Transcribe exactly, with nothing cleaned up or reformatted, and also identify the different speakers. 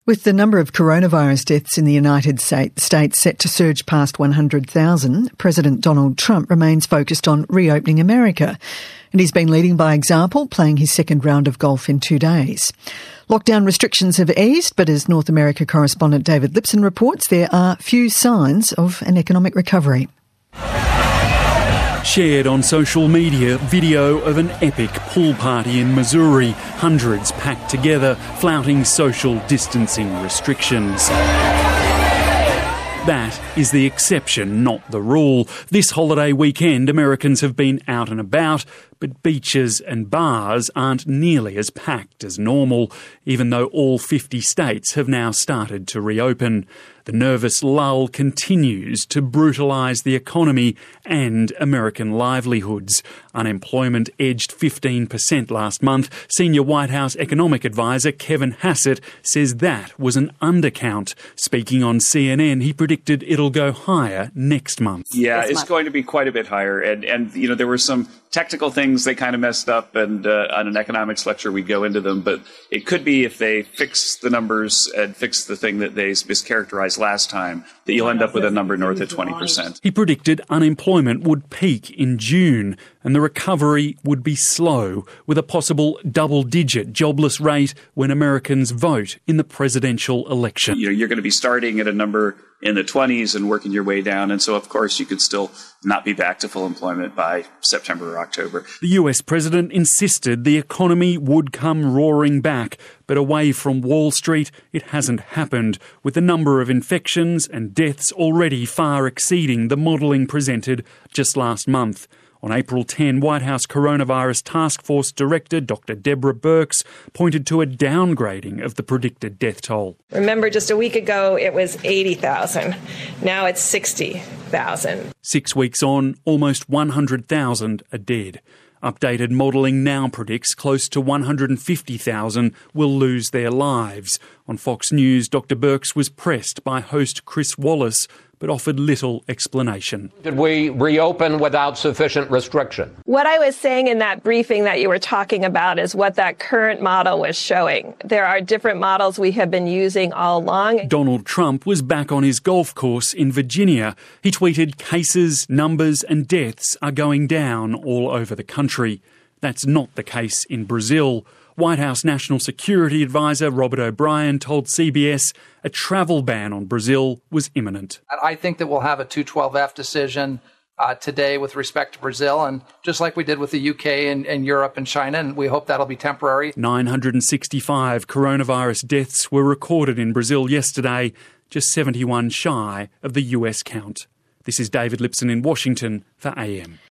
Speaker 1: With the number of coronavirus deaths in the United States set to surge past one hundred thousand, President Donald Trump remains focused on reopening America. And he's been leading by example, playing his second round of golf in two days. Lockdown restrictions have eased, but as North America correspondent David Lipson reports, there are few signs of an economic recovery.
Speaker 2: Shared on social media, video of an epic pool party in Missouri, hundreds packed together, flouting social distancing restrictions. That is the exception, not the rule. This holiday weekend, Americans have been out and about, but beaches and bars aren't nearly as packed as normal, even though all fifty states have now started to reopen. The nervous lull continues to brutalise the economy and American livelihoods. Unemployment edged fifteen percent last month. Senior White House economic advisor Kevin Hassett says that was an undercount. Speaking on C N N, he predicted it'll go higher next month.
Speaker 3: Yeah, it's going to be quite a bit higher. And, and you know, there were some technical things they kind of messed up, and uh, on an economics lecture we'd go into them. But it could be if they fix the numbers and fix the thing that they mischaracterized last time, that you'll end up with a number north of twenty percent.
Speaker 2: He predicted unemployment would peak in June and the recovery would be slow, with a possible double-digit jobless rate when Americans vote in the presidential election.
Speaker 3: You know, you're going to be starting at a number in the twenties and working your way down. And so, of course, you could still not be back to full employment by September or October.
Speaker 2: The U S president insisted the economy would come roaring back, but away from Wall Street, it hasn't happened, with the number of infections and deaths already far exceeding the modelling presented just last month. On April tenth, White House Coronavirus Task Force Director Doctor Deborah Birx pointed to a downgrading of the predicted death toll.
Speaker 4: Remember, just a week ago, it was eighty thousand. Now it's sixty thousand.
Speaker 2: Six weeks on, almost one hundred thousand are dead. Updated modelling now predicts close to one hundred fifty thousand will lose their lives. On Fox News, Doctor Birx was pressed by host Chris Wallace, but offered little explanation.
Speaker 5: Did we reopen without sufficient restriction?
Speaker 4: What I was saying in that briefing that you were talking about is what that current model was showing. There are different models we have been using all along.
Speaker 2: Donald Trump was back on his golf course in Virginia. He tweeted, cases, numbers and deaths are going down all over the country. That's not the case in Brazil. White House National Security Advisor Robert O'Brien told C B S a travel ban on Brazil was imminent.
Speaker 6: I think that we'll have a two twelve F decision uh, today with respect to Brazil, and just like we did with the U K and, and Europe and China, and we hope that'll be temporary.
Speaker 2: nine hundred sixty-five coronavirus deaths were recorded in Brazil yesterday, just seventy-one shy of the U S count. This is David Lipson in Washington for A M.